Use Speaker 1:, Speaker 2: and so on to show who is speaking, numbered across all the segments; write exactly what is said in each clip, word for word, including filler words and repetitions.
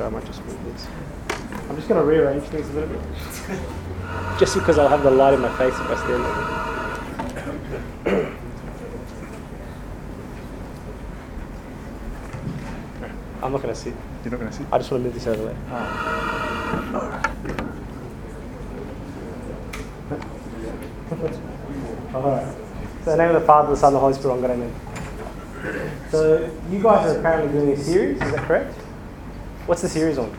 Speaker 1: Sorry, I might just move this. I'm just going to rearrange things a little bit. Just because I'll have the light in my face if I stand there. I'm not going to sit.
Speaker 2: You're not going to sit?
Speaker 1: I just want to move this out of the way.
Speaker 2: Oh.
Speaker 1: Alright. So in the name of the Father, the Son, and the Holy Spirit, I'm going to amen. So you guys are apparently doing a series, is that correct? What's the series on?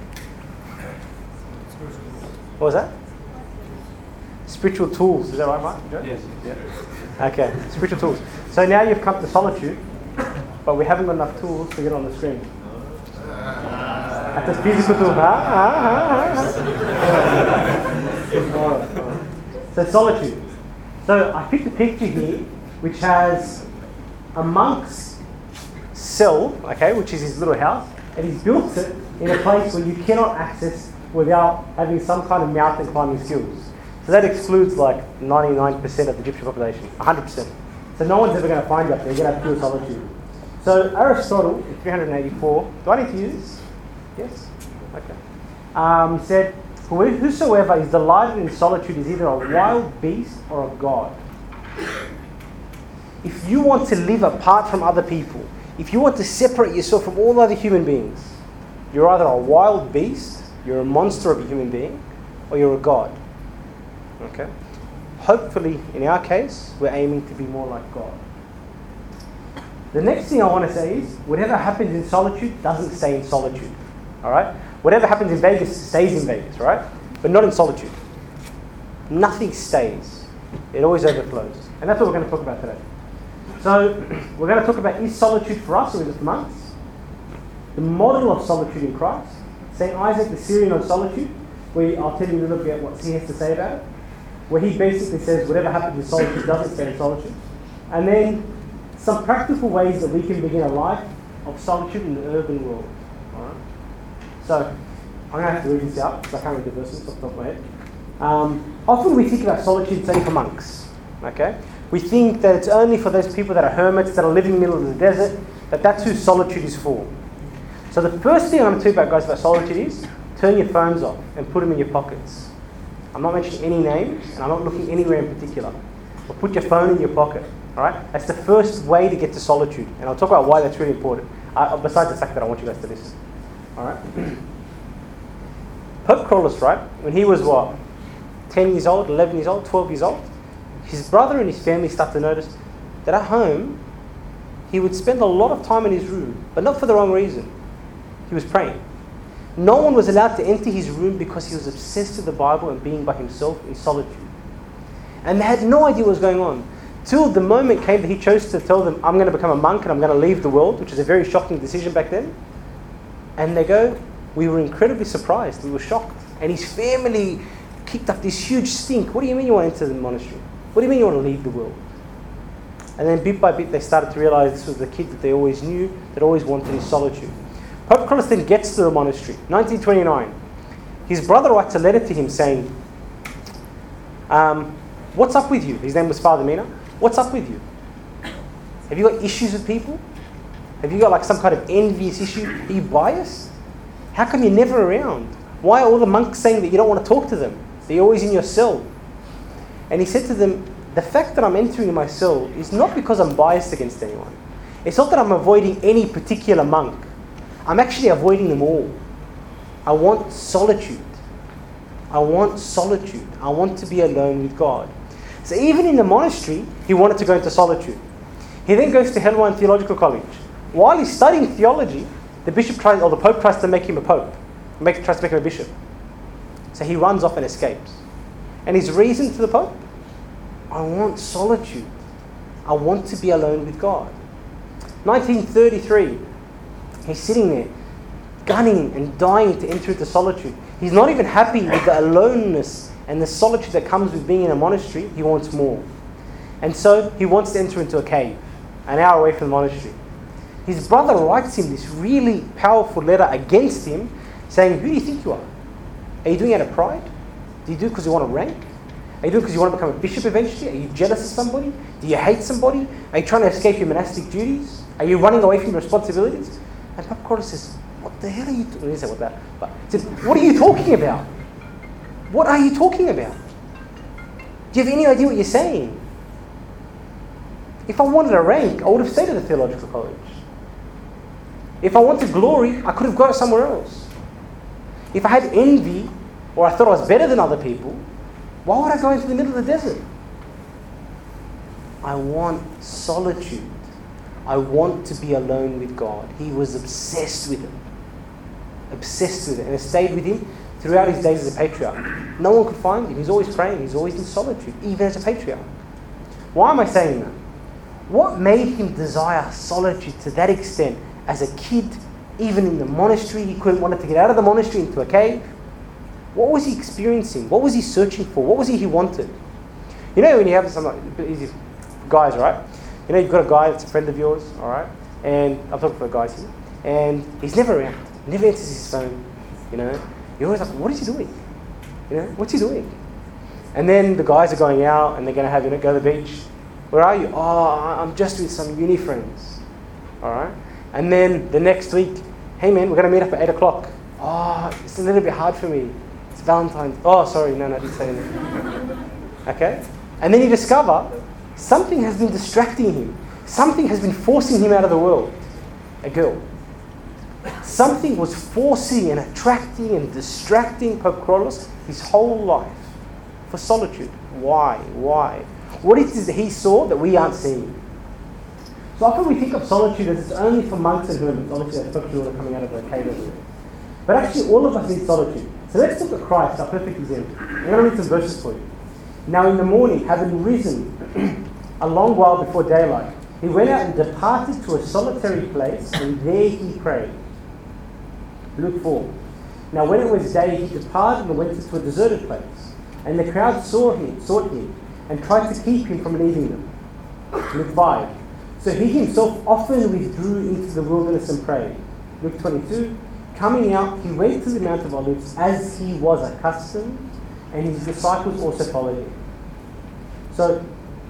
Speaker 1: What was that? Spiritual tools, is that right, Mike?
Speaker 2: Yes.
Speaker 1: Yeah. Okay, spiritual tools. So now you've come to solitude, but we haven't got enough tools to get on the screen. At the physical tool, huh? So solitude. So I picked a picture here which has a monk's cell, okay, which is his little house, and he's built it in a place where you cannot access without having some kind of mountain climbing skills. So that excludes like ninety-nine percent of the Egyptian population, one hundred percent. So no one's ever going to find you up there, you're going to have pure solitude. So Aristotle, in three hundred eighty-four, do I need to use this? Yes? Okay. Um, said, whosoever is delighted in solitude is either a wild beast or a god. If you want to live apart from other people, if you want to separate yourself from all other human beings, you're either a wild beast, you're a monster of a human being, or you're a god. Okay? Hopefully, in our case, we're aiming to be more like God. The next thing I want to say is, whatever happens in solitude doesn't stay in solitude. Alright? Whatever happens in Vegas stays in Vegas, right? But not in solitude. Nothing stays. It always overflows. And that's what we're going to talk about today. So, we're going to talk about, is solitude for us or is it for monks? The model of solitude in Christ. Saint Isaac the Syrian on solitude, where I'll tell you a little bit what he has to say about it. Where he basically says whatever happens in solitude doesn't stay in solitude. And then some practical ways that we can begin a life of solitude in the urban world. Alright? So, I'm going to have to read this out because I can't read the verses off the top of my head. Um, often we think about solitude it's only for monks. Okay? We think that it's only for those people that are hermits, that are living in the middle of the desert, that that's who solitude is for. So the first thing I'm going to tell you about, guys, about solitude is turn your phones off and put them in your pockets. I'm not mentioning any names, and I'm not looking anywhere in particular. But put your phone in your pocket. All right? That's the first way to get to solitude, and I'll talk about why that's really important. Uh, besides the fact that I want you guys to listen. All right? Pope Carolus, right? When he was what, ten years old, eleven years old, twelve years old, his brother and his family started to notice that at home he would spend a lot of time in his room, but not for the wrong reason. He was praying. No one was allowed to enter his room because he was obsessed with the Bible and being by himself in solitude. And they had no idea what was going on. Till the moment came that he chose to tell them, I'm going to become a monk and I'm going to leave the world, which was a very shocking decision back then. And they go, we were incredibly surprised. We were shocked. And his family kicked up this huge stink. What do you mean you want to enter the monastery? What do you mean you want to leave the world? And then bit by bit they started to realize this was the kid that they always knew, that always wanted his solitude. Pope Carolus then gets to the monastery, nineteen twenty-nine. His brother writes a letter to him saying, um, what's up with you? His name was Father Mina. What's up with you? Have you got issues with people? Have you got like some kind of envious issue? Are you biased? How come you're never around? Why are all the monks saying that you don't want to talk to them? That you're always in your cell? And he said to them, the fact that I'm entering my cell is not because I'm biased against anyone. It's not that I'm avoiding any particular monk. I'm actually avoiding them all. I want solitude. I want solitude. I want to be alone with God. So even in the monastery, he wanted to go into solitude. He then goes to Helwan Theological College. While he's studying theology, the bishop tries, or the pope tries to make him a pope. Make, tries to make him a bishop. So he runs off and escapes. And his reason to the pope? I want solitude. I want to be alone with God. nineteen thirty-three, he's sitting there, gunning and dying to enter into solitude. He's not even happy with the aloneness and the solitude that comes with being in a monastery. He wants more. And so he wants to enter into a cave, an hour away from the monastery. His brother writes him this really powerful letter against him, saying, who do you think you are? Are you doing it out of pride? Do you do it because you want to rank? Are you doing it because you want to become a bishop eventually? Are you jealous of somebody? Do you hate somebody? Are you trying to escape your monastic duties? Are you running away from your responsibilities? And Pope Carolus says, what the hell are you talking about? What that? But I said, what are you talking about? What are you talking about? Do you have any idea what you're saying? If I wanted a rank, I would have stayed at the theological college. If I wanted glory, I could have got it somewhere else. If I had envy, or I thought I was better than other people, why would I go into the middle of the desert? I want solitude. I want to be alone with God. He was obsessed with it. Obsessed with it. And it stayed with him throughout his days as a patriarch. No one could find him. He's always praying. He's always in solitude, even as a patriarch. Why am I saying that? What made him desire solitude to that extent as a kid, even in the monastery? He couldn't wanted to get out of the monastery into a cave. What was he experiencing? What was he searching for? What was it he wanted? You know, when you have some like, easy guys, right? You know, you've got a guy that's a friend of yours, all right? And I'm talking for guys here. And he's never around. Never answers his phone. You know, you're always like, what is he doing? You know, what's he doing? And then the guys are going out and they're going to have, you know, go to the beach. Where are you? Oh, I'm just with some uni friends. All right? And then the next week, hey man, we're going to meet up at eight o'clock. Oh, it's a little bit hard for me. It's Valentine's. Oh, sorry, no, no, I didn't say anything. Okay? And then you discover something has been distracting him. Something has been forcing him out of the world. A girl. Something was forcing and attracting and distracting Pope Kyrillos his whole life for solitude. Why? Why? What is it that he saw that we aren't seeing? So often we think of solitude as it's only for monks and hermits. Obviously, that's people who are coming out of the cave over there. But actually, all of us need solitude. So let's look at Christ, our perfect example. I'm going to read some verses for you. Now in the morning, having risen a long while before daylight, he went out and departed to a solitary place, and there he prayed. Luke four. Now when it was day, he departed and went into a deserted place. And the crowd saw him, sought him, and tried to keep him from leaving them. Luke five. So he himself often withdrew into the wilderness and prayed. Luke twenty-two. Coming out, he went to the Mount of Olives as he was accustomed, and his disciples also followed him. So,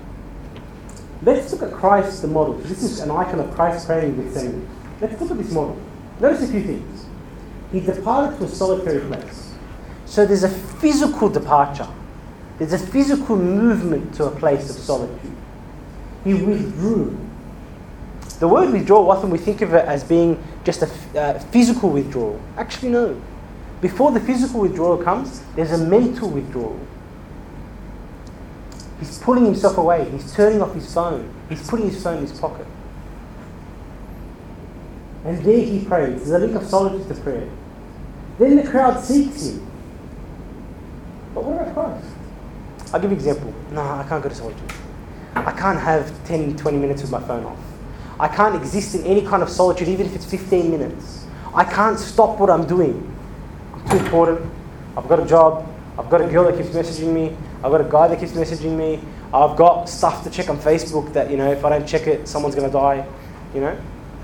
Speaker 1: let's look at Christ the model. This is an icon of Christ praying in Gethsemane. Let's look at this model. Notice a few things. He departed to a solitary place. So there's a physical departure. There's a physical movement to a place of solitude. He withdrew. The word withdrawal, often we think of it as being just a uh, physical withdrawal. Actually, no. Before the physical withdrawal comes, there's a mental withdrawal. He's pulling himself away. He's turning off his phone. He's putting his phone in his pocket. And there he prays. There's a link of solitude to prayer. Then the crowd seeks him. But what about Christ? I'll give you an example. No, I can't go to solitude. I can't have ten, twenty minutes with my phone off. I can't exist in any kind of solitude, even if it's fifteen minutes. I can't stop what I'm doing. I'm too important. I've got a job. I've got a girl that keeps messaging me. I've got a guy that keeps messaging me. I've got stuff to check on Facebook that, you know, if I don't check it, someone's going to die, you know.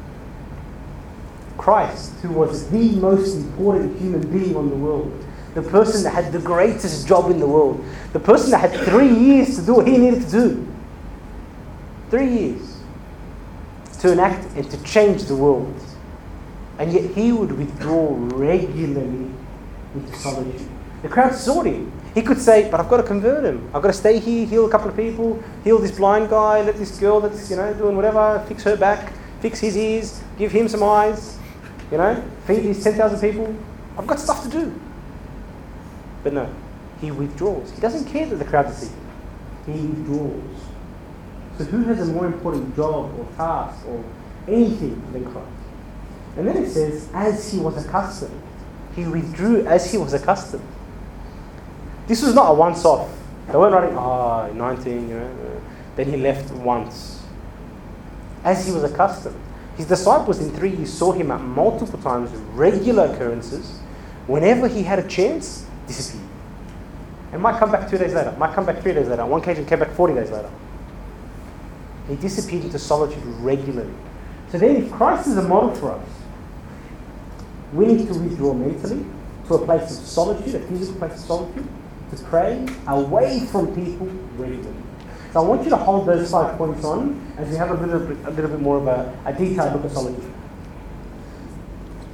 Speaker 1: Christ, who was the most important human being on the world, the person that had the greatest job in the world, the person that had three years to do what he needed to do. Three years. To enact and to change the world. And yet he would withdraw regularly into solitude. The crowd sought him. He could say, but I've got to convert him. I've got to stay here, heal a couple of people, heal this blind guy, let this girl that's, you know, doing whatever, fix her back, fix his ears, give him some eyes, you know, feed these ten thousand people. I've got stuff to do. But no, he withdraws. He doesn't care that the crowd is seeking. He withdraws. So who has a more important job or task or anything than Christ? And then it says, as he was accustomed. He withdrew as he was accustomed. This was not a once-off. They weren't writing, ah, oh, nineteen, you know. Then he left once. As he was accustomed. His disciples in three years saw him at multiple times, regular occurrences. Whenever he had a chance, disappeared. And might come back two days later, might come back three days later. On one occasion, came back forty days later. He disappeared into solitude regularly. So then if Christ is a model for us, we need to withdraw mentally to a place of solitude, a physical place of solitude, to pray away from people regularly. So I want you to hold those five points on as we have a little bit, a little bit more of a, a detailed look at solitude.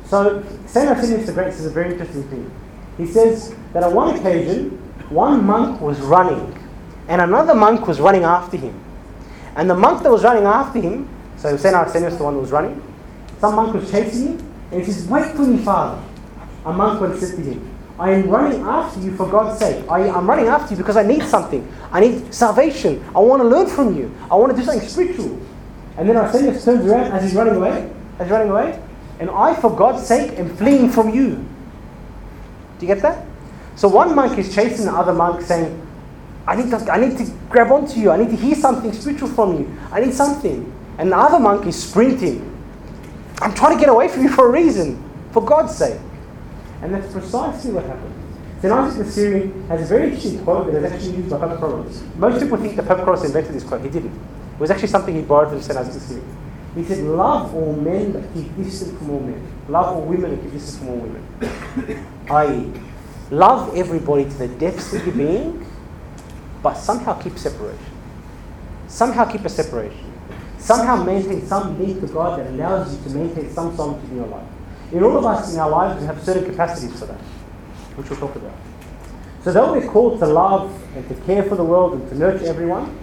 Speaker 1: So Saint Arsenius the Great says a very interesting thing. He says that on one occasion, one monk was running, and another monk was running after him. And the monk that was running after him, so Saint Arsenius the one who was running, some monk was chasing him, and he says, "Wait for me, Father." A monk once said to him, "I am running after you for God's sake. I, I'm running after you because I need something. I need salvation. I want to learn from you. I want to do something spiritual." And then Arsenius turns around as he's running away, as he's running away, "And I, for God's sake, am fleeing from you." Do you get that? So one monk is chasing the other monk saying, I need, to, I need to grab onto you. I need to hear something spiritual from you. I need something. And the other monk is sprinting. "I'm trying to get away from you for a reason. For God's sake." And that's precisely what happened. Saint Isaac the Syrian has a very interesting quote that is actually used by Pope Carolus. Most people think that Pope Carolus invented this quote. He didn't. It was actually something he borrowed from Saint Isaac the Syrian. He said, "Love all men but keep distant from all men. Love all women and keep distant from all women." that is, love everybody to the depths of your being, but somehow keep separation. Somehow keep a separation. Somehow maintain some link to God that allows you to maintain some solitude in your life. In all of us in our lives, we have certain capacities for that, which we'll talk about. So though we're called to love and to care for the world and to nurture everyone,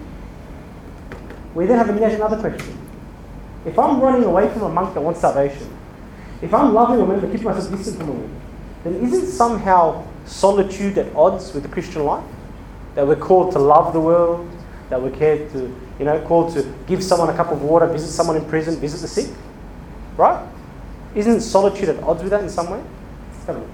Speaker 1: we then have another question. If I'm running away from a monk that wants salvation, if I'm loving a woman but keeping myself distant from a woman, then isn't somehow solitude at odds with the Christian life? That we're called to love the world, that we're called to, you know, called to give someone a cup of water, visit someone in prison, visit the sick, right? Isn't solitude at odds with that in some way? Let's have a look.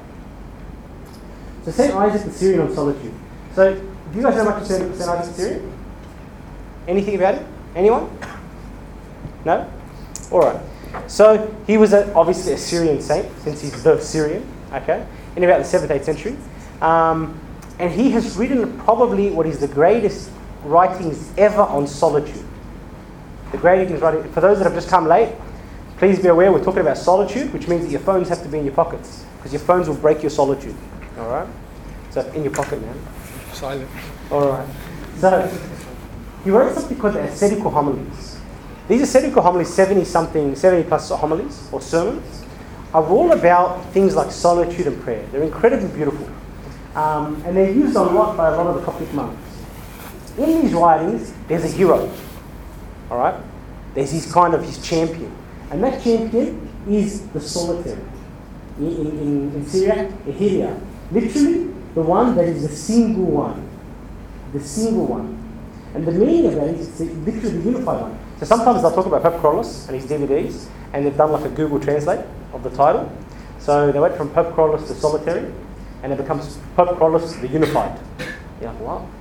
Speaker 1: So Saint Isaac the Syrian on solitude. So do you guys know much of Saint Isaac the Syrian? Anything about it? Anyone? No? All right. So he was a, obviously a Syrian saint, since he's the Syrian, okay, in about the seventh, eighth century. Um, and he has written probably what is the greatest writings ever on solitude. The greatest writing. For those that have just come late, please be aware we're talking about solitude, which means that your phones have to be in your pockets, because your phones will break your solitude. All right? So in your pocket, man.
Speaker 2: Silent.
Speaker 1: All right. So he wrote something called the ascetical homilies. These ascetical homilies, seventy something, seventy plus homilies or sermons, are all about things like solitude and prayer. They're incredibly beautiful. Um, and they're used a lot by a lot of the Coptic monks. In these writings, there's a hero. All right? There's his kind of his champion. And that champion is the solitary. In, in, in Syria, Ehilia. Literally, the one that is the single one. The single one. And the meaning of that is it's literally the unified one. So sometimes they'll talk about Pope Carolus and his D V Ds, and they've done like a Google Translate of the title. So they went from Pope Carolus to solitary, and it becomes Pope Carolus the unified. You're like, wow.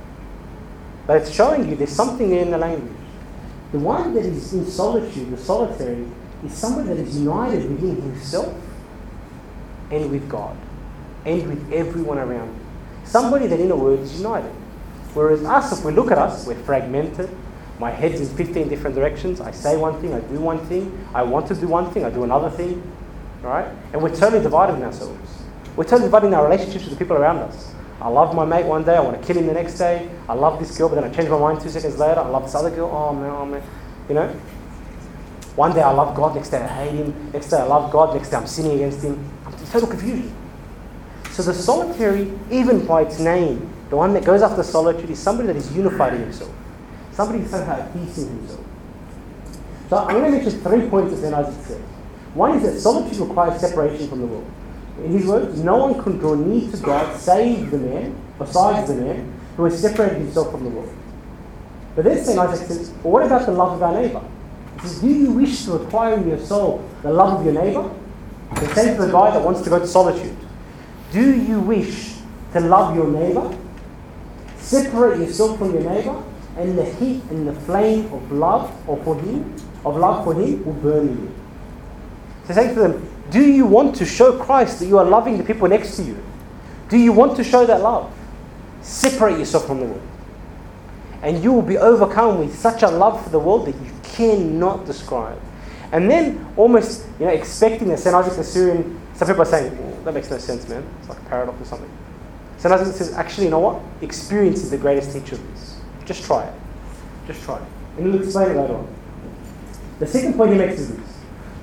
Speaker 1: But it's showing you there's something in the language. The one that is in solitude, the solitary, is someone that is united within himself and with God and with everyone around him. Somebody that, in a word, is united. Whereas us, if we look at us, we're fragmented. My head's in fifteen different directions. I say one thing, I do one thing. I want to do one thing, I do another thing. Right? And we're totally divided in ourselves. We're totally divided in our relationships with the people around us. I love my mate one day, I want to kill him the next day. I love this girl, but then I change my mind two seconds later. I love this other girl. Oh man, oh man. You know? One day I love God, next day I hate him. Next day I love God, next day I'm sinning against him. I'm in total confusion. So the solitary, even by its name, the one that goes after solitude is somebody that is unified in himself. Somebody who's somehow at peace in himself. So I'm going to mention three points that Saint Isaac says. One is that solitude requires separation from the world. In his words, no one can draw near to God save the man, besides the man, who has separated himself from the world. But then Saint Isaac says, well, what about the love of our neighbour? He says, do you wish to acquire in your soul the love of your neighbour? The same for the guy that wants to go to solitude. Do you wish to love your neighbour? Separate yourself from your neighbour, and the heat and the flame of love or for him, of love for him, will burn in you. So say to them, do you want to show Christ that you are loving the people next to you? Do you want to show that love? Separate yourself from the world. And you will be overcome with such a love for the world that you cannot describe. And then almost, you know, expecting that Saint Isaac the Syrian, some people are saying, well, that makes no sense, man. It's like a paradox or something. Saint Isaac says, actually, you know what? Experience is the greatest teacher of this. Just try it. Just try it. And he'll explain it later on. The second point he makes is this.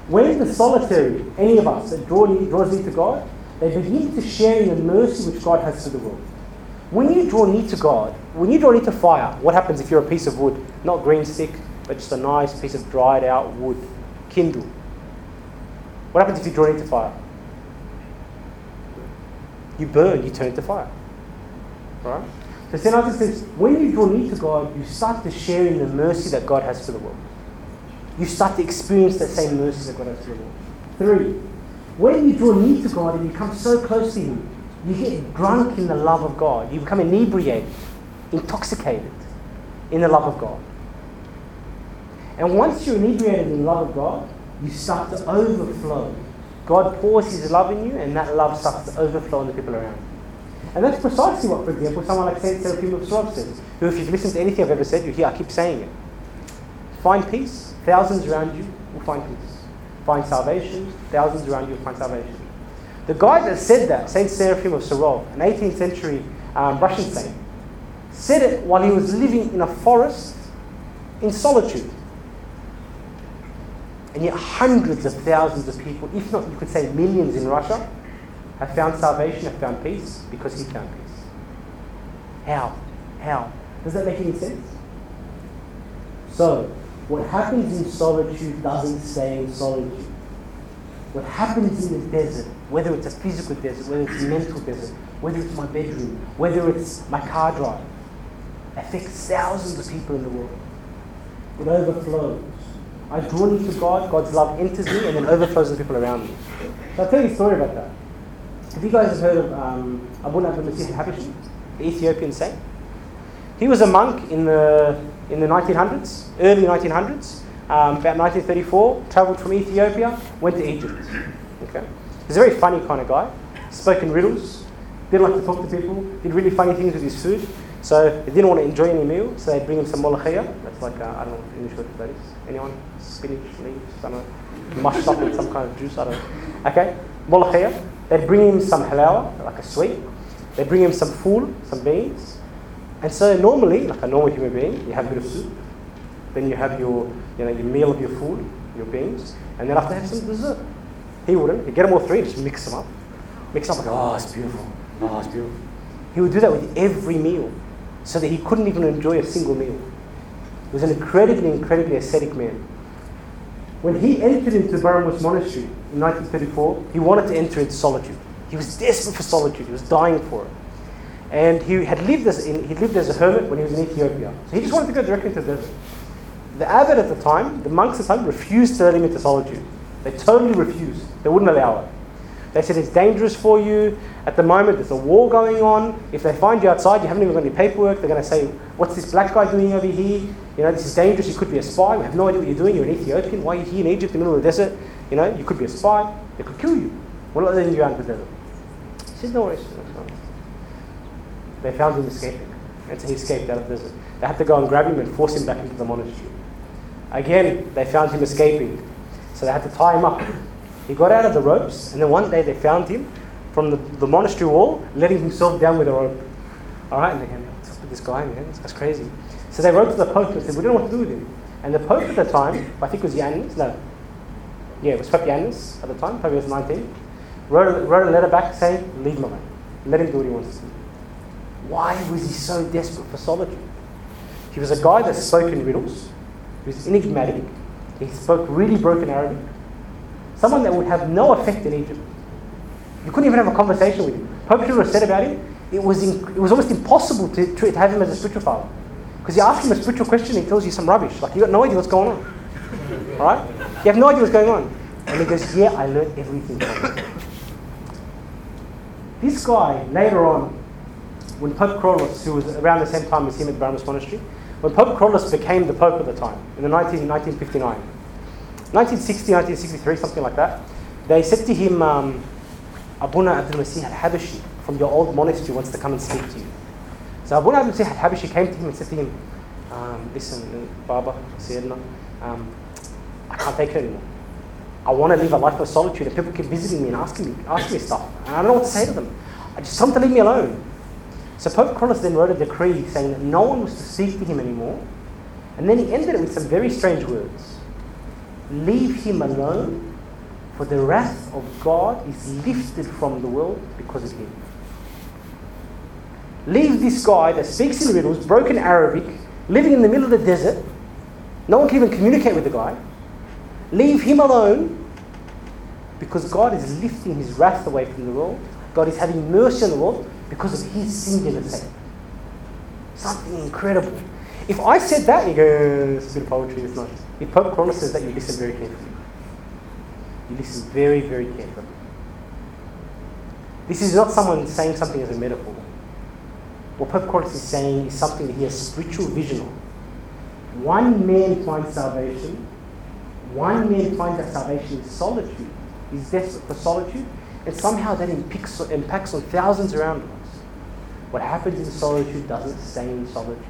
Speaker 1: When the solitary, any of us, that draw near, draws near to God, they begin to share in the mercy which God has to the world. When you draw near to God, when you draw near to fire, what happens if you're a piece of wood? Not green stick, but just a nice piece of dried out wood. Kindle. What happens if you draw near to fire? You burn, you turn to fire. Right? So Saint Isaac says, when you draw near to God, you start to share in the mercy that God has for the world. You start to experience that same mercy that God has for the world. Three, when you draw near to God and you come so close to Him, you get drunk in the love of God. You become inebriated, intoxicated in the love of God. And once you're inebriated in the love of God, you start to overflow. God pours His love in you, and that love starts to overflow on the people around you. And that's precisely what, for example, someone like Saint Seraphim of Sarov says, who, if you've listened to anything I've ever said, you hear I keep saying it. Find peace, thousands around you will find peace. Find salvation, thousands around you will find salvation. The guy that said that, Saint Seraphim of Sarov, an eighteenth century um, Russian saint, said it while he was living in a forest in solitude. And yet hundreds of thousands of people, if not you could say millions in Russia, have found salvation, have found peace, because he found peace. How? How? Does that make any sense? So, what happens in solitude doesn't stay in solitude. What happens in the desert, whether it's a physical desert, whether it's a mental desert, whether it's my bedroom, whether it's my car drive, affects thousands of people in the world. It overflows. I draw near to God, God's love enters me and then overflows on the people around me. So I'll tell you a story about that. Have you guys heard of um, Abuna Abdul Masih al-Habashi, the Ethiopian saint? He was a monk in the in the nineteen hundreds, early nineteen hundreds, um, about nineteen thirty-four, travelled from Ethiopia, went to Egypt. Okay, he's a very funny kind of guy, spoke in riddles, didn't like to talk to people, did really funny things with his food. So he didn't want to enjoy any meal, so they'd bring him some molokhia. That's like, uh, I don't know what English word for that is. Anyone? Spinach, leaves, I don't know. Mushed up with some kind of juice, I don't know. Okay, molokhia. They'd bring him some halawa, like a sweet. They'd bring him some fool, some beans. And so normally, like a normal human being, you have a bit of soup. Then you have your, you know, your meal of your food, your beans. And then after have some dessert. He wouldn't. He'd get them all three, just mix them up. Mix them up like, oh, it's beautiful. Oh, it's beautiful. He would do that with every meal, so that he couldn't even enjoy a single meal. He was an incredibly, incredibly ascetic man. When he entered into Baramus Monastery in nineteen thirty-four, he wanted to enter into solitude. He was desperate for solitude. He was dying for it. And he had lived as in, he lived as a hermit when he was in Ethiopia. So he just wanted to go directly to the desert. The abbot at the time, the monks at the time, refused to let him into solitude. They totally refused. They wouldn't allow it. They said it's dangerous for you. At the moment, there's a war going on. If they find you outside, you haven't even got any paperwork. They're going to say, what's this black guy doing over here? You know, this is dangerous. You could be a spy. We have no idea what you're doing. You're an Ethiopian. Why are you here in Egypt in the middle of the desert? You know, you could be a spy. They could kill you. We're not letting you out into the desert. He said, no worries. They found him escaping. And so he escaped out of the desert. They had to go and grab him and force him back into the monastery. Again, they found him escaping. So they had to tie him up. He got out of the ropes, and then one day they found him from the, the monastery wall, letting himself down with a rope. All right, and they go, what's up with this guy, man? This guy's crazy. So they wrote to the Pope and said, we don't know what to do with him. And the Pope at the time, I think it was Yannis, no, yeah, it was Pope Yannis at the time, Pope was nineteen, wrote, wrote a letter back saying, leave him alone. Let him do what he wants to do. Why was he so desperate for solitude? He was a guy that spoke in riddles. He was enigmatic. He spoke really broken Arabic. Someone that would have no effect in Egypt. You couldn't even have a conversation with him. Pope Cyril said about him, it was in, it was almost impossible to, to have him as a spiritual father. Because you ask him a spiritual question, he tells you some rubbish. Like, you got no idea what's going on. Alright? You have no idea what's going on. And he goes, yeah, I learned everything from him. This guy, later on, when Pope Krolos, who was around the same time as him at Baramus Monastery, when Pope Krolos became the Pope at the time, in the nineteen fifty-nine, nineteen sixty, nineteen sixty-three, something like that, they said to him, um, Abuna Abdul Masih al-Habashi from your old monastery wants to come and speak to you. So Abuna Abdul Masih al-Habashi came to him and said to him, um, listen, Baba, Sayyidina, um, I can't take it anymore. I want to live a life of solitude, and people keep visiting me and asking me, asking me stuff, and I don't know what to say to them. I just tell them to leave me alone. So Pope Krolos then wrote a decree saying that no one was to speak to him anymore, and then he ended it with some very strange words. Leave him alone For the wrath of God is lifted from the world because of him. Leave this guy that speaks in riddles, broken Arabic, living in the middle of the desert. No one can even communicate with the guy. Leave him alone because God is lifting his wrath away from the world. God is having mercy on the world because of his singular sake. Something incredible. If I said that, you go, it's a bit of poetry, it's nice. If Pope Corolla says that, you listen very carefully. You listen very, very carefully. This is not someone saying something as a metaphor. What Pope Corolla is saying is something that he has spiritual vision on. One man finds salvation. One man finds that salvation in solitude. He's desperate for solitude. And somehow that impacts, impacts on thousands around us. What happens in solitude doesn't stay in solitude.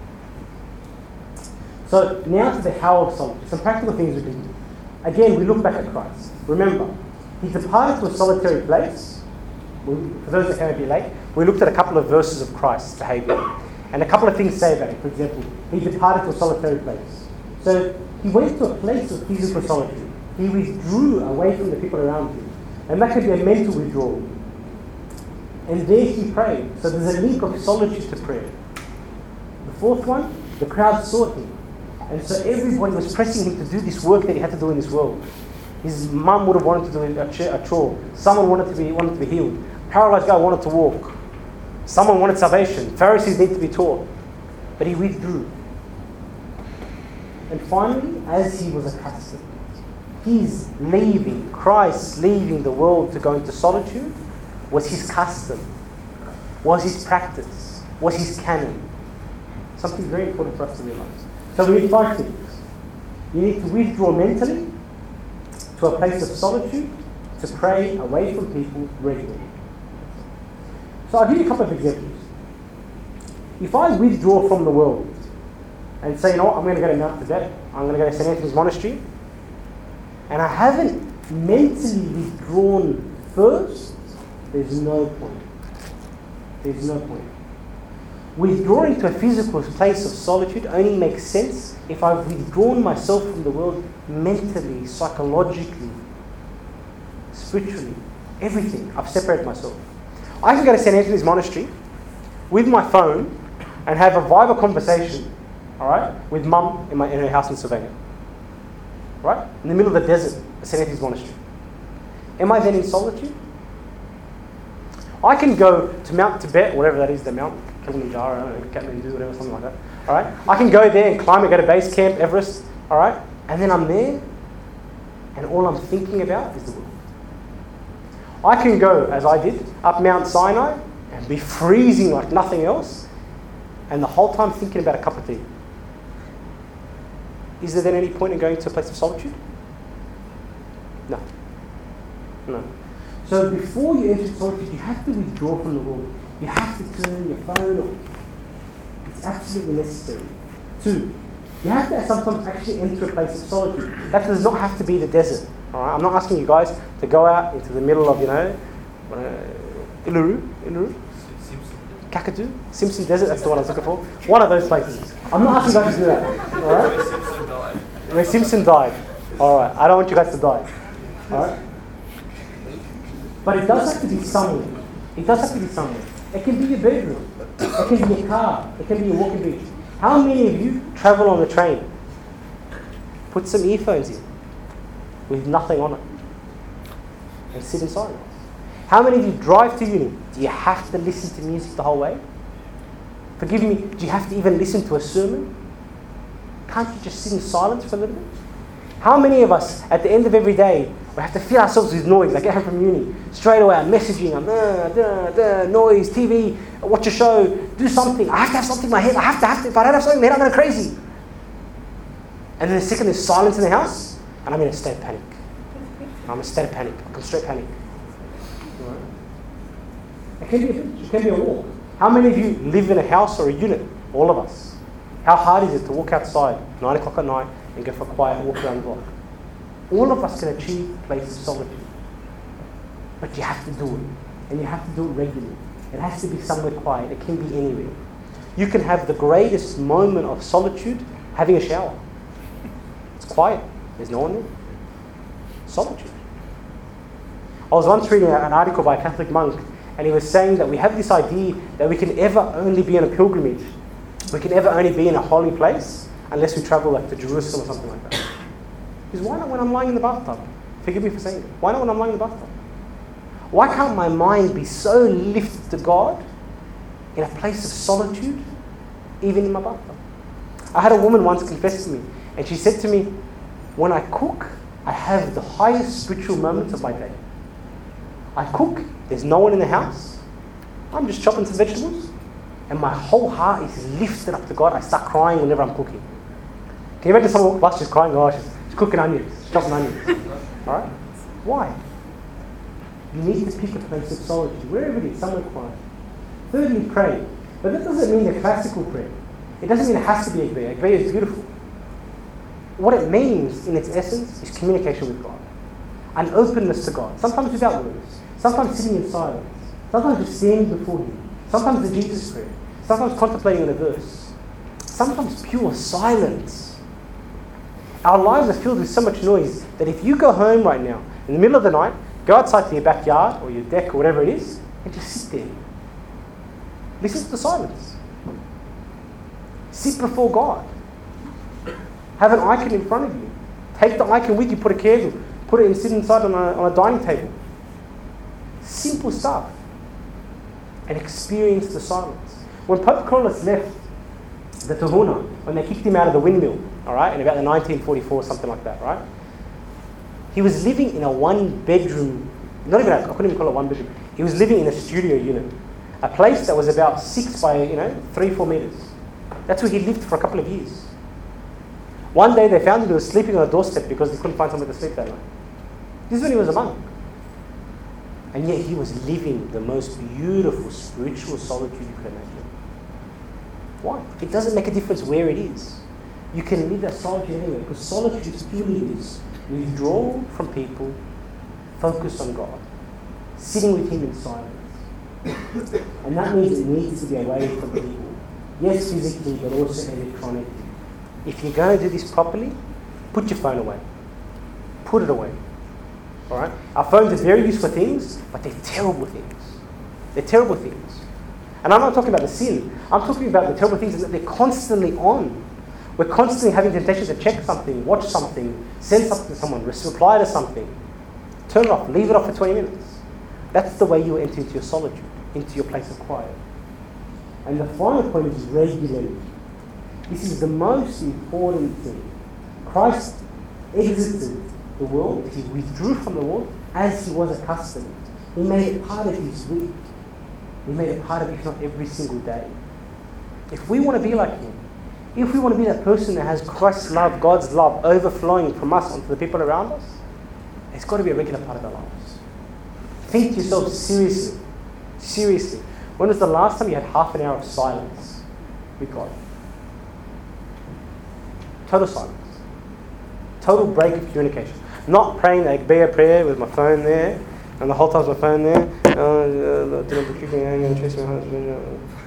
Speaker 1: So now to the how of solitude. Some practical things we can do. Again, we look back at Christ. Remember, he departed to a solitary place. We, for those that came a bit late, we looked at a couple of verses of Christ's behaviour. And a couple of things say about it. For example, he departed to a solitary place. So he went to a place of physical solitude. He withdrew away from the people around him. And that could be a mental withdrawal. And there he prayed. So there's a link of solitude to prayer. The fourth one, the crowd sought him. And so everybody was pressing him to do this work that he had to do in this world. His mum would have wanted to do a chore. Someone wanted to be wanted to be healed. Paralyzed guy wanted to walk. Someone wanted salvation. Pharisees need to be taught. But he withdrew. And finally, as he was accustomed, his leaving, Christ leaving the world to go into solitude, was his custom, was his practice, was his canon. Something very important for us to realize. So we need five things. You need to withdraw mentally to a place of solitude to pray away from people regularly. So I'll give you a couple of examples. If I withdraw from the world and say, you know what, I'm going to go to Mount Tibet, I'm going to go to Saint Anthony's Monastery, and I haven't mentally withdrawn first, there's no point. There's no point. Withdrawing to a physical place of solitude only makes sense if I've withdrawn myself from the world mentally, psychologically, spiritually, everything. I've separated myself. I can go to Saint Anthony's Monastery with my phone and have a Viber conversation, all right, with mum in, my, in her house in Sylvania. Right? In the middle of the desert, Saint Anthony's Monastery. Am I then in solitude? I can go to Mount Tibet, whatever that is, the Mount Kilimanjaro, I don't know, Kathmandu, whatever, something like that. All right? I can go there and climb and go to base camp, Everest, all right? And then I'm there, and all I'm thinking about is the world. I can go, as I did, up Mount Sinai and be freezing like nothing else, and the whole time thinking about a cup of tea. Is there then any point in going to a place of solitude? No. No. So before you enter solitude, you have to withdraw from the world. You have to turn your phone off. It's absolutely necessary. Two, you have to sometimes actually enter a place of solitude. That does not have to be the desert. All right? I'm not asking you guys to go out into the middle of, you know, uh, Uluru, Uluru, Kakadu, Simpson Desert, that's the one I was looking for. One of those places. I'm not asking you guys to do that. All right? Where Simpson died. All right. I don't want you guys to die. All right? But it does have to be somewhere. It does have to be somewhere. It can be your bedroom. It can be your car. It can be your walking beach. How many of you travel on the train? Put some earphones in with nothing on it and sit in silence. How many of you drive to uni? Do you have to listen to music the whole way? Forgive me, do you have to even listen to a sermon? Can't you just sit in silence for a little bit? How many of us, at the end of every day, we have to fill ourselves with noise? I get home from uni, straight away I'm messaging, I'm uh, duh, duh, noise, T V, watch a show, do something. I have to have something in my head. I have to have to. If I don't have something in my head, I'm going crazy. And then the second there's silence in the house, and I'm in a state of panic. I'm in a state of panic. I come straight panic. It can be a beach, it can be a walk. How many of you live in a house or a unit? All of us. How hard is it to walk outside nine o'clock at night and go for a quiet walk around the block? All of us can achieve a place of solitude. But you have to do it. And you have to do it regularly. It has to be somewhere quiet. It can be anywhere. You can have the greatest moment of solitude having a shower. It's quiet. There's no one there. Solitude. I was once reading an article by a Catholic monk, and he was saying that we have this idea that we can ever only be on a pilgrimage. We can ever only be in a holy place unless we travel like to Jerusalem or something like that. Because why not when I'm lying in the bathtub? Forgive me for saying it. Why not when I'm lying in the bathtub? Why can't my mind be so lifted to God in a place of solitude, even in my bathtub? I had a woman once confess to me, and she said to me, when I cook, I have the highest spiritual moments of my day. I cook, there's no one in the house, I'm just chopping some vegetables, and my whole heart is lifted up to God. I start crying whenever I'm cooking. Can you imagine someone walk past, she's crying, oh, she's, she's cooking onions, she's chopping onions. Alright? Why? You need to pick a place of solitude, wherever it is, somewhere quiet. Thirdly, pray. But that doesn't mean a classical prayer. It doesn't mean it has to be Agbeya. Agbeya is beautiful. What it means, in its essence, is communication with God. An openness to God. Sometimes without words. Sometimes sitting in silence. Sometimes just standing before Him. Sometimes the Jesus prayer. Sometimes contemplating on a verse. Sometimes pure silence. Our lives are filled with so much noise that if you go home right now, in the middle of the night, go outside to your backyard or your deck or whatever it is, and just sit there. Listen to the silence. Sit before God. Have an icon in front of you. Take the icon with you, put a candle, put it and sit inside on a, on a dining table. Simple stuff. And experience the silence. When Pope Carolus left the Tahuna, when they kicked him out of the windmill, all right, in about the nineteen forty-four, something like that, right? He was living in a one-bedroom, not even, I couldn't even call it one bedroom. He was living in a studio unit, a place that was about six by, you know, three, four meters. That's where he lived for a couple of years. One day they found him, he was sleeping on a doorstep because they couldn't find somewhere to sleep that night. This is when he was a monk. And yet he was living the most beautiful spiritual solitude you could imagine. Why? It doesn't make a difference where it is. You can live that solitude anywhere, because solitude is purely this. Withdraw from people, focus on God, sitting with Him in silence. And that means it needs to be away from people. Yes, physically, but also electronically. If you're going to do this properly, put your phone away. Put it away. Alright? Our phones are very useful things, but they're terrible things. They're terrible things. And I'm not talking about the sin. I'm talking about the terrible things that they're constantly on. We're constantly having temptation to check something, watch something, send something to someone, reply to something. Turn it off. Leave it off for twenty minutes. That's the way you enter into your solitude, into your place of quiet. And the final point is regularly. This is the most important thing. Christ exited the world. He withdrew from the world as He was accustomed. He made it part of His week. He made it part of it, if not every single day. If we want to be like Him, if we want to be that person that has Christ's love, God's love, overflowing from us onto the people around us, it's got to be a regular part of our lives. Think to yourself seriously. Seriously. When was the last time you had half an hour of silence with God? Total silence. Total break of communication. Not praying the Agbeya prayer with my phone there, and the whole time my phone there. Uh, do not be creeping, hang on, chase my husband.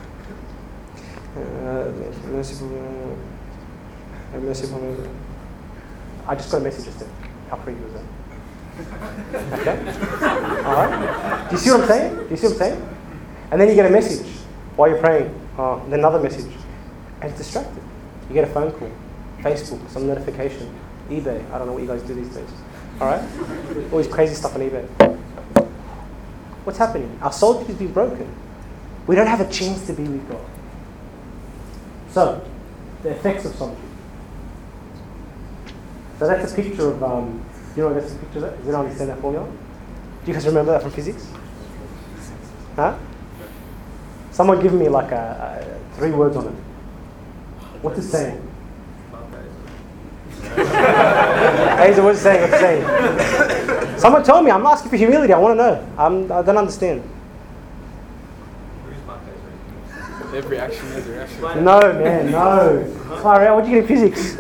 Speaker 1: Merciful, merciful. I just got a message just then. How free was that? Okay? Alright? Do you see what I'm saying? Do you see what I'm saying? And then you get a message while you're praying. Oh, then another message. And it's distracted. You get a phone call, Facebook, some notification, eBay. I don't know what you guys do these days. Alright? All this crazy stuff on eBay. What's happening? Our solitude is being broken. We don't have a chance to be with God. So, the effects of solitude. So that's a picture of, um, you know what that's a picture of that? Does anyone understand that formula? Do you guys remember that from physics? Huh? Someone give me like a, a three words on it. What's it saying? Hazel, what's it saying? What's it saying? Someone tell me. I'm asking for humility. I want to know. I'm, I don't understand.
Speaker 2: Every action has a reaction.
Speaker 1: No, man, no. Far out. What did you get in physics?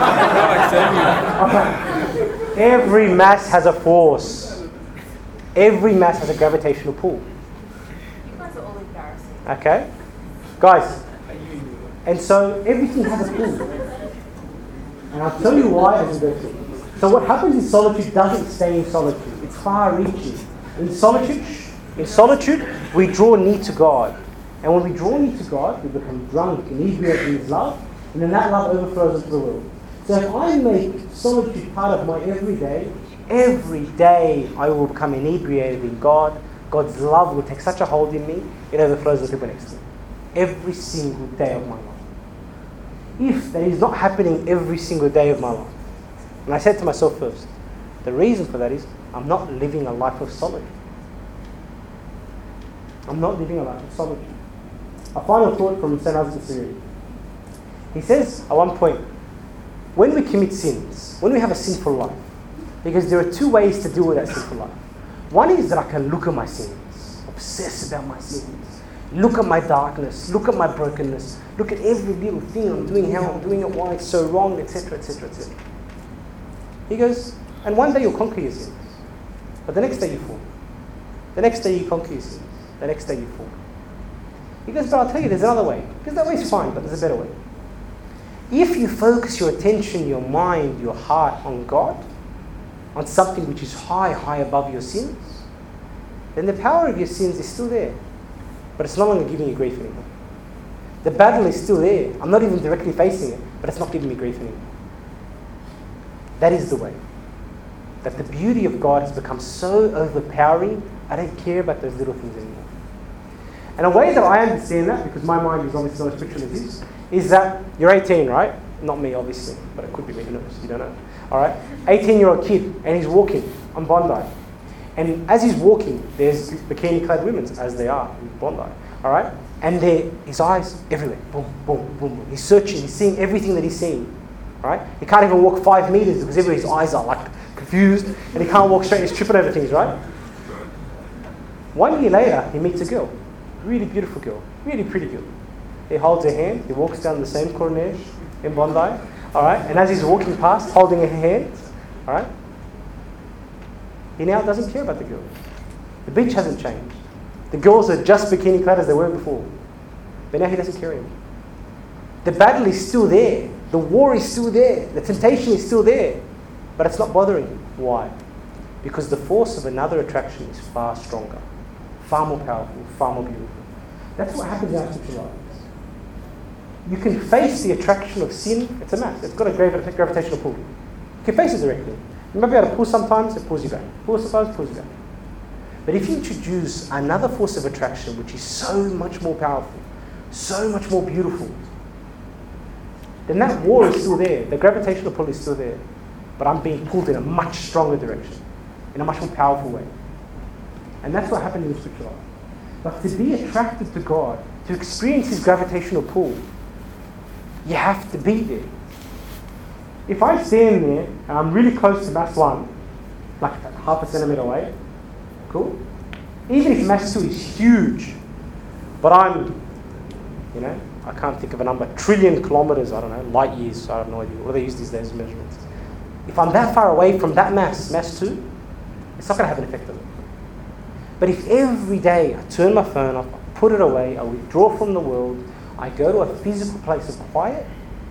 Speaker 1: Okay. Every mass has a force. Every mass has a gravitational pull.
Speaker 3: You guys are all embarrassing.
Speaker 1: Okay? Guys. And so everything has a pull. And I'll tell you why as we go through. So what happens in solitude doesn't stay in solitude. It's far-reaching. In solitude, in solitude, we draw near to God. And when we draw near to God, we become drunk and inebriated in His love, and then that love overflows into the world. So if I make solitude part of my everyday, every day I will become inebriated in God. God's love will take such a hold in me, it overflows into the next to me. Every single day of my life. If that is not happening every single day of my life, and I said to myself first, the reason for that is I'm not living a life of solitude. I'm not living a life of solitude. A final thought from Saint Isaac the Syrian. He says at one point, when we commit sins, when we have a sinful life, because there are two ways to deal with that sinful life. One is that I can look at my sins, obsess about my sins, look at my darkness, look at my brokenness, look at every little thing I'm doing, how I'm doing it, why it's so wrong, et cetera, et cetera, et cetera. He goes, and one day you'll conquer your sins, but the next day you fall. The next day you conquer your sins, the next day you fall. He goes, but I'll tell you, there's another way. Because that way's fine, but there's a better way. If you focus your attention, your mind, your heart on God, on something which is high, high above your sins, then the power of your sins is still there. But it's no longer giving you grief anymore. The battle is still there. I'm not even directly facing it, but it's not giving me grief anymore. That is the way. That the beauty of God has become so overpowering, I don't care about those little things anymore. And a way that I understand that, because my mind is obviously not as spiritual as this, is that you're eighteen, right? Not me, obviously, but it could be me, who knows? You don't know. All right? eighteen-year-old kid, and he's walking on Bondi. And as he's walking, there's bikini-clad women, as they are in Bondi. All right? And his eyes everywhere. Boom, boom, boom, boom. He's searching. He's seeing everything that he's seeing. All right? He can't even walk five meters because everywhere his eyes are like confused, and he can't walk straight. He's tripping over things, right? One year later, he meets a girl. Really beautiful girl. Really pretty girl. He holds her hand. He walks down the same corner in Bondi. All right? And as he's walking past, holding her hand, all right? He now doesn't care about the girl. The beach hasn't changed. The girls are just bikini clad as they were before. But now he doesn't care anymore. The battle is still there. The war is still there. The temptation is still there. But it's not bothering him. Why? Because the force of another attraction is far stronger, far more powerful, far more beautiful. That's what happens in our spiritual lives. You can face the attraction of sin. It's a mass. It's got a gravi- gravitational pull. You can face it directly. You might be able to pull sometimes, it pulls you back. Pull sometimes, it pulls you back. But if you introduce another force of attraction which is so much more powerful, so much more beautiful, then that war is still there. The gravitational pull is still there. But I'm being pulled in a much stronger direction, in a much more powerful way. And that's what happened in the spiritual life. But to be attracted to God, to experience His gravitational pull, you have to be there. If I stand there and I'm really close to mass one, like half a centimetre away, cool? Even if mass two is huge, but I'm, you know, I can't think of a number, trillion kilometres, I don't know, light years, I have no idea. What do they use these days as measurements? If I'm that far away from that mass, mass two, it's not going to have an effect on it. But if every day I turn my phone off, I put it away, I withdraw from the world, I go to a physical place of quiet,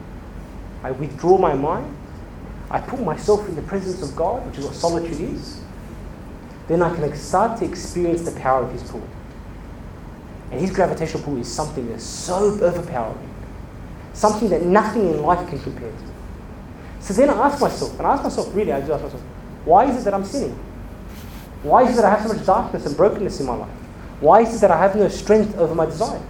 Speaker 1: I withdraw my mind, I put myself in the presence of God, which is what solitude is, then I can start to experience the power of His pull. And His gravitational pull is something that's so overpowering, something that nothing in life can compare to. So then I ask myself, and I ask myself, really, I do ask myself, why is it that I'm sinning? Why is it that I have so much darkness and brokenness in my life? Why is it that I have no strength over my desires?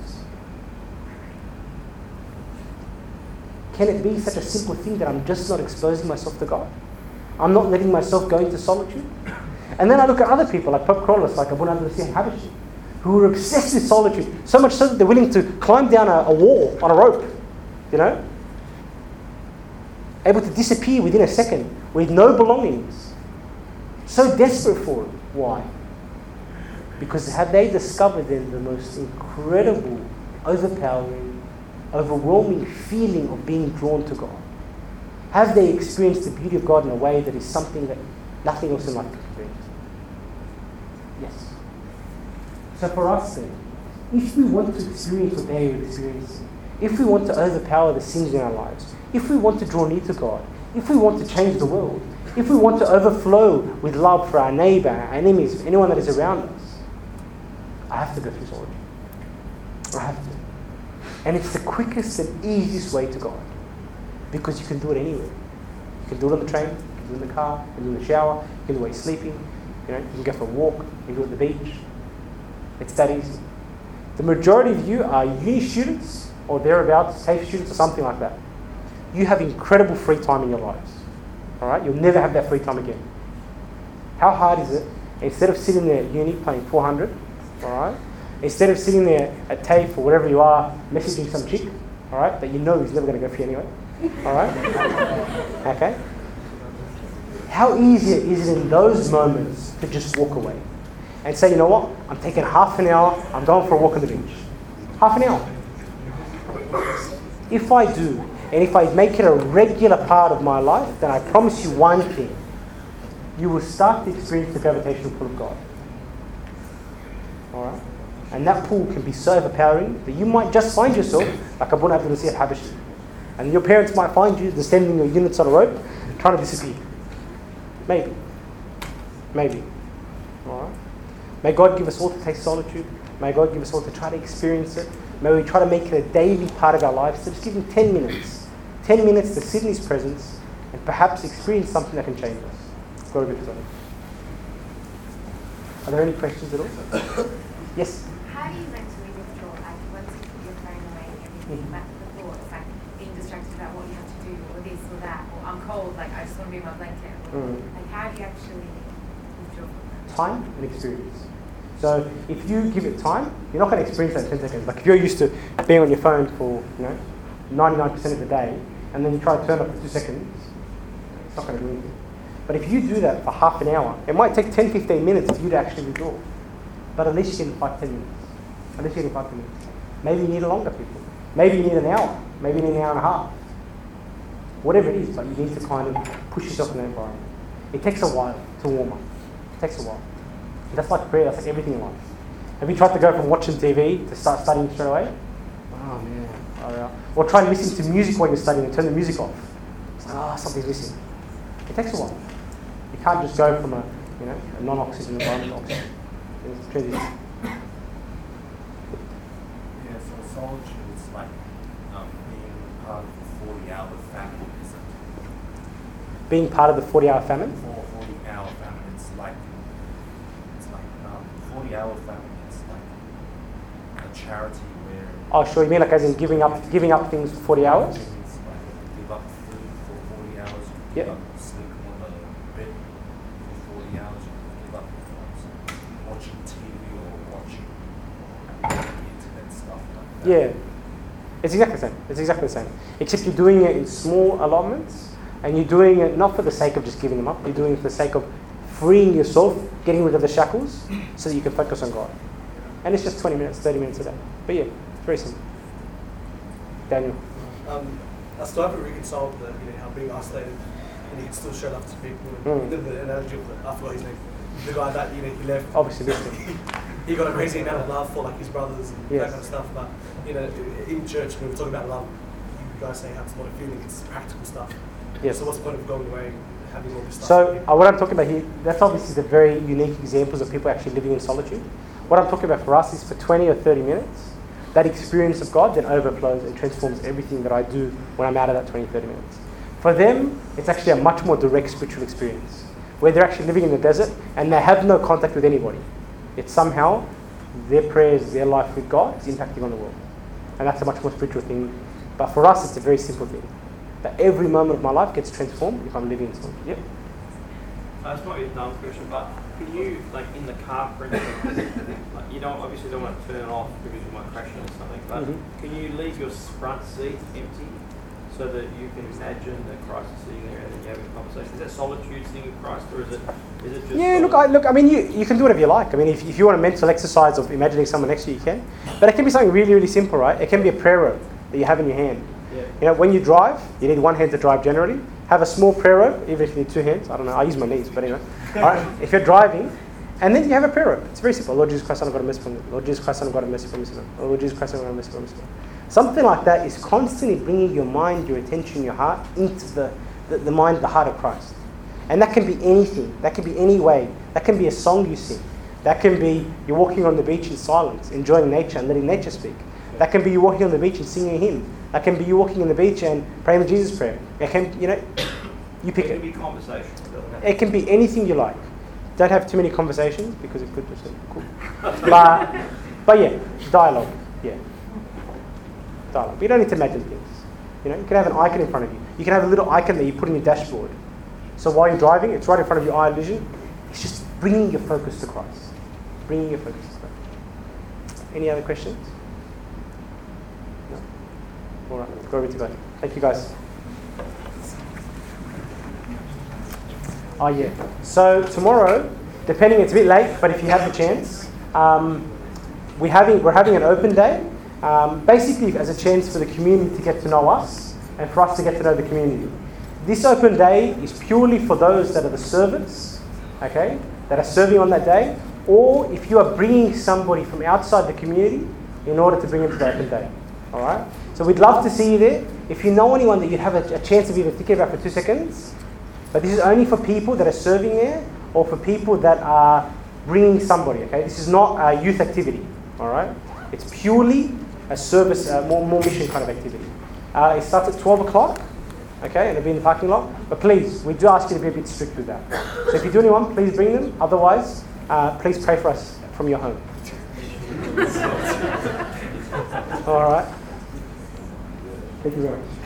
Speaker 1: Can it be such a simple thing that I'm just not exposing myself to God? I'm not letting myself go into solitude? And then I look at other people, like Pope Carolus, like Abu Nadir Habashi, who are obsessed with solitude, so much so that they're willing to climb down a, a wall on a rope, you know? Able to disappear within a second with no belongings. So desperate for it. Why? Because have they discovered then the most incredible, overpowering, overwhelming feeling of being drawn to God? Have they experienced the beauty of God in a way that is something that nothing else in life can experience? Yes. So for us then, if we want to experience what they are experiencing, if we want to overpower the sins in our lives, if we want to draw near to God, if we want to change the world, If we want to overflow with love for our neighbour, our enemies, anyone that is around us, I have to go through solitude. I have to. And it's the quickest and easiest way to God. Because you can do it anywhere. You can do it on the train, you can do it in the car, you can do it in the shower, you can do it while you're sleeping, you know, you can go for a walk, you can do it at the beach. It's that easy. The majority of you are uni students or thereabouts, TAFE students or something like that. You have incredible free time in your lives. Alright? You'll never have that free time again. How hard is it, instead of sitting there at uni playing four hundred, alright, instead of sitting there at TAFE or wherever you are, messaging some chick, alright, that you know is never going to go for you anyway, alright? Okay? How easy is it in those moments to just walk away and say, you know what, I'm taking half an hour, I'm going for a walk on the beach. Half an hour. If I do, and if I make it a regular part of my life, then I promise you one thing. You will start to experience the gravitational pull of God. Alright? And that pull can be so overpowering that you might just find yourself like Abu Abdul Nasir al-Habashi. And your parents might find you descending your units on a rope, trying to disappear. Maybe. Maybe. Alright? May God give us all to taste solitude. May God give us all to try to experience it. May we try to make it a daily part of our lives. So just give Him ten minutes. ten minutes to sit in His presence and perhaps experience something that can change us. Glory be to God. Are there any questions at all? Yes?
Speaker 3: How do you mentally withdraw? Like once you put your phone away and everything,
Speaker 1: Mm.
Speaker 3: back to the thoughts, like being distracted about what you have to do, or this or that, or I'm cold, like I just want to be in my blanket. Or,
Speaker 1: Mm.
Speaker 3: Like how do you actually withdraw from that?
Speaker 1: Time and experience. So if you give it time, you're not going to experience that in ten seconds. Like if you're used to being on your phone for, you know, ninety-nine percent of the day, and then you try to turn up for two seconds, it's not going to do anything. But if you do that for half an hour, it might take ten, fifteen minutes for you to actually withdraw. But at least you get five, ten minutes. At least you get five, ten minutes. Maybe you need a longer people. Maybe you need an hour. Maybe you need an hour and a half. Whatever it is, but you need to kind of push yourself in that environment. It takes a while to warm up. It takes a while. And that's like prayer, that's like everything in life. Have you tried to go from watching T V to start studying straight away? Oh man. Oh, yeah. Or try and listen to music while you're studying and turn the music off. It's like, oh, something's missing. It takes a while. You can't just go from a, you know, a non-oxygen environment to oxygen. It's transition.
Speaker 4: Yeah, so solitude is like um, being part of the forty-hour famine, isn't it?
Speaker 1: Being part of the forty-hour famine?
Speaker 4: For forty-hour famine, it's like it's like um, forty-hour famine. It's like a charity where
Speaker 1: Oh, sure. You mean like as in giving up, giving up things for forty hours?
Speaker 4: things like give up food for forty hours, you
Speaker 1: Yep.
Speaker 4: give up sleep on the bed for forty hours, you give up um, watching T V or watching internet stuff like that.
Speaker 1: Yeah. It's exactly the same. It's exactly the same. Except you're doing it in small allotments, and you're doing it not for the sake of just giving them up. You're doing it for the sake of freeing yourself, getting rid of the shackles, so that you can focus on God. And it's just twenty minutes, thirty minutes a day. But yeah, it's very simple. Daniel.
Speaker 5: Um, I still haven't reconciled the, you know, how being isolated and you can still show love to people.
Speaker 1: Mm.
Speaker 5: And the analogy of the, I forgot his name, the guy that, you know, he left.
Speaker 1: Obviously listening.
Speaker 5: He got a crazy amount of love for like his brothers and
Speaker 1: Yes.
Speaker 5: that kind of stuff. But you know, in church when we're talking about love, you guys say how it's not a feeling, it's practical stuff.
Speaker 1: Yes.
Speaker 5: So what's the point of going away and having all this stuff?
Speaker 1: So uh, what I'm talking about here, that's obviously the very unique examples of people actually living in solitude. What I'm talking about for us is for twenty or thirty minutes, that experience of God then overflows and transforms everything that I do when I'm out of that twenty, thirty minutes. For them, it's actually a much more direct spiritual experience, where they're actually living in the desert and they have no contact with anybody. It's somehow their prayers, their life with God is impacting on the world. And that's a much more spiritual thing. But for us, it's a very simple thing. That every moment of my life gets transformed if I'm living in solitude. Yep.
Speaker 6: Uh, it's not a dumb question, but can you, like in the car, for instance, like you don't obviously don't want to turn it off because you might crash it or something, but
Speaker 1: Mhm.
Speaker 6: can you leave your front seat empty so that you can imagine that Christ is sitting there and then you have a conversation? Is that solitude sitting with Christ, or is it is it just?
Speaker 1: Yeah, look, I, look. I mean, you, you can do whatever you like. I mean, if, if you want a mental exercise of imagining someone next to you, you can. But it can be something really, really simple, right? It can be a prayer rope that you have in your hand.
Speaker 6: Yeah.
Speaker 1: You know, when you drive, you need one hand to drive generally. Have a small prayer rope, even if you need two hands. I don't know, I use my knees, but anyway. All right, if you're driving, and then you have a prayer rope. It's very simple. Lord Jesus Christ, Son of God, have mercy upon me. Lord Jesus Christ, Son of God, have mercy upon me. Lord Jesus Christ, Son of God, have mercy upon me. Something like that is constantly bringing your mind, your attention, your heart into the, the, the mind, the heart of Christ. And that can be anything. That can be any way. That can be a song you sing. That can be you're walking on the beach in silence, enjoying nature and letting nature speak. That can be you walking on the beach and singing a hymn. That can be you walking on the beach and praying the Jesus prayer. It can, you know, you pick
Speaker 6: It
Speaker 1: it.
Speaker 6: can be conversation. doesn't it?
Speaker 1: It can be anything you like. Don't have too many conversations because it could just be cool. But, but yeah, dialogue. Yeah, dialogue. But you don't need to imagine things. You know, you can have an icon in front of you. You can have a little icon that you put in your dashboard. So while you're driving, it's right in front of your eye vision. It's just bringing your focus to Christ. Bringing your focus to Christ. Any other questions? No? All right, glory to God. Thank you, guys. Oh yeah. So tomorrow, depending, it's a bit late, but if you have the chance, um, we're having we're having an open day, um, basically as a chance for the community to get to know us and for us to get to know the community. This open day is purely for those that are the servants, okay, that are serving on that day, or if you are bringing somebody from outside the community in order to bring them to the open day. All right. So we'd love to see you there. If you know anyone that you'd have a, a chance of even thinking about for two seconds. But this is only for people that are serving there or for people that are bringing somebody, okay? This is not a youth activity, all right? It's purely a service, uh, more, more mission kind of activity. Uh, it starts at twelve o'clock, okay, and it'll be in the parking lot. But please, we do ask you to be a bit strict with that. So if you do anyone, please bring them. Otherwise, uh, please pray for us from your home. All right? Thank you very much.